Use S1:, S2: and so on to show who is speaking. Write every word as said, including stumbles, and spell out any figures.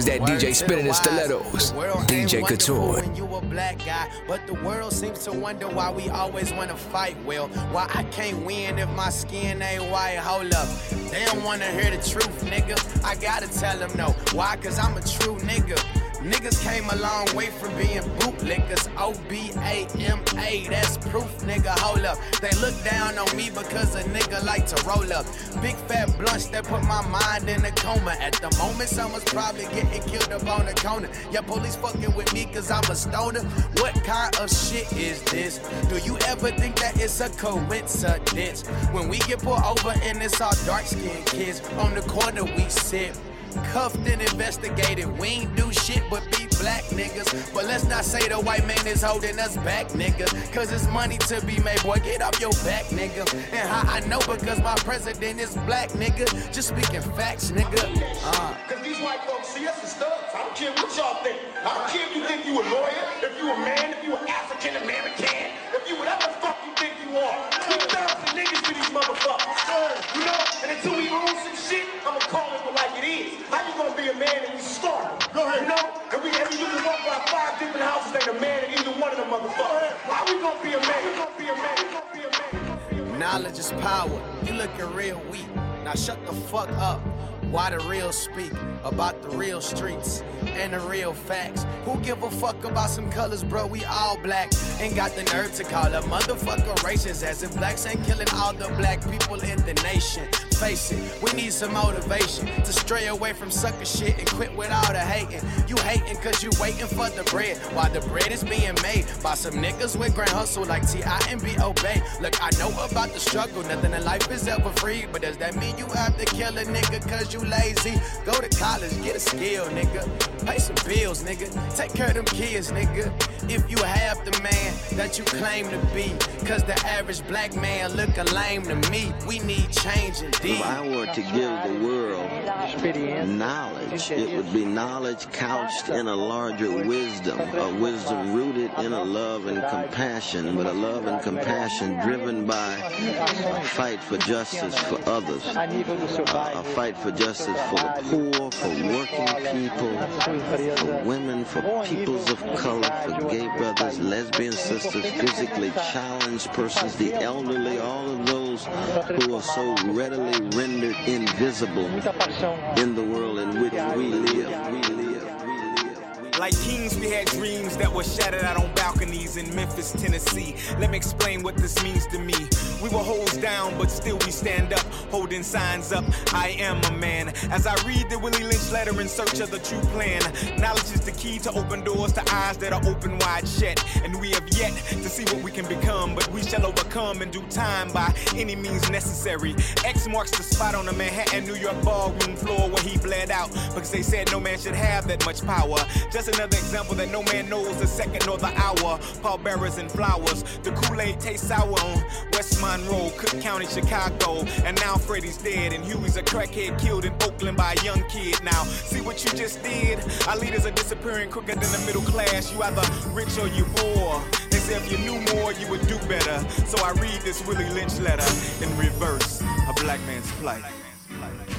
S1: is that D J spinning his stilettos, D J Couture.
S2: When you a black guy, but the world seems to wonder why we always wanna fight. Well, why I can't win if my skin ain't white? Hold up, they don't wanna hear the truth, nigga. I gotta tell them no. Why? Cause I'm a true nigga. Niggas came a long way from being bootlickers. O B A M A, that's proof, nigga. Hold up. They look down on me because a nigga like to roll up. Big fat blunts that put my mind in a coma. At the moment, someone's probably getting killed up on the corner. Yeah, police fucking with me cause I'm a stoner. What kind of shit is this? Do you ever think that it's a coincidence? When we get pulled over and it's all dark-skinned kids, on the corner we sit. Cuffed and investigated, we ain't do shit but be black niggas. But let's not say the white man is holding us back, nigga. Cause it's money to be made, boy, get off your back, nigga. And how I know? Because my president is black, nigga. Just speaking facts, nigga. Uh.
S3: Cause these white folks see us as thugs. I don't care what y'all think. I don't care if you think you a lawyer, if you a man, if you an African American, if you whatever the fuck you think you are. We thousand niggas for these motherfuckers. You know? And until we own some shit, I'ma call it like it is. How you gonna be a man and you starving? Go ahead. You know? And we, and you can walk by five different houses, ain't a man in either one of them motherfuckers. Why we gonna be a man? We gonna be a man. We gonna be a man. We gonna be a man.
S2: Knowledge is power. You looking real weak. Now shut the fuck up. Why the real speak about the real streets and the real facts? Who give a fuck about some colors, bro? We all black. Ain't got the nerve to call a motherfucker racist, as if blacks ain't killing all the black people in the nation. Face it, we need some motivation to stray away from sucker shit and quit with all the hating. You hating cause you waiting for the bread, while the bread is being made by some niggas with grand hustle like T I and B O Bay. Look, I know about the struggle, nothing in life is ever free, but does that mean you have to kill a nigga cause you lazy? Go to college, get a skill, nigga. Pay some bills, nigga. Take care of them kids, nigga. If you have the man that you claim to be, cause the average black man looking lame to me. We need change indeed.
S4: If I were to give the world knowledge, it would be knowledge couched in a larger wisdom, a wisdom rooted in a love and compassion, but a love and compassion driven by a fight for justice for others, uh, a fight for justice for the poor, for working people, for women, for peoples of color, for gay brothers, lesbian sisters, physically challenged persons, the elderly, all of those who are so readily rendered invisible in the world in which we live. We live.
S5: Like kings, we had dreams that were shattered out on balconies in Memphis, Tennessee. Let me explain what this means to me. We were hoes down, but still we stand up, holding signs up, I am a man. As I read the Willie Lynch letter in search of the true plan, knowledge is the key to open doors to eyes that are open wide shut. And we have yet to see what we can become, but we shall overcome in due time by any means necessary. X marks the spot on the Manhattan, New York ballroom floor where he bled out, because they said no man should have that much power. Just another example that no man knows the second or the hour. Pallbearers and flowers, the Kool-Aid tastes sour on West Monroe, Cook County, Chicago. And now Freddie's dead and Huey's a crackhead killed in Oakland by a young kid. Now, see what you just did? Our leaders are disappearing quicker than the middle class. You either rich or you poor. They say if you knew more, you would do better. So I read this Willie Lynch letter in reverse, a black man's plight.